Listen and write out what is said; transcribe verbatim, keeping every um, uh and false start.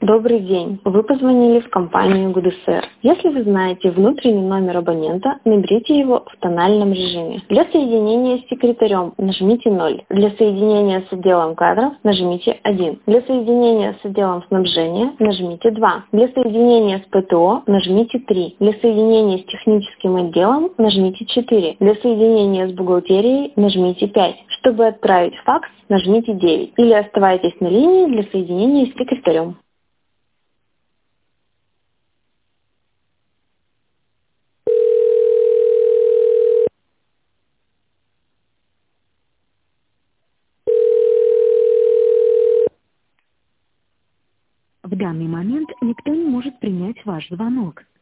Добрый день. Вы позвонили в компанию ГУДСР. Если вы знаете внутренний номер абонента, наберите его в тональном режиме. Для соединения с секретарем нажмите ноль. Для соединения с отделом кадров нажмите один. Для соединения с отделом снабжения нажмите два. Для соединения с ПТО нажмите три. Для соединения с техническим отделом нажмите четыре. Для соединения с бухгалтерией нажмите пять. Чтобы отправить факс, нажмите девять. Или оставайтесь на линии для соединения с секретарем. В данный момент никто не может принять ваш звонок.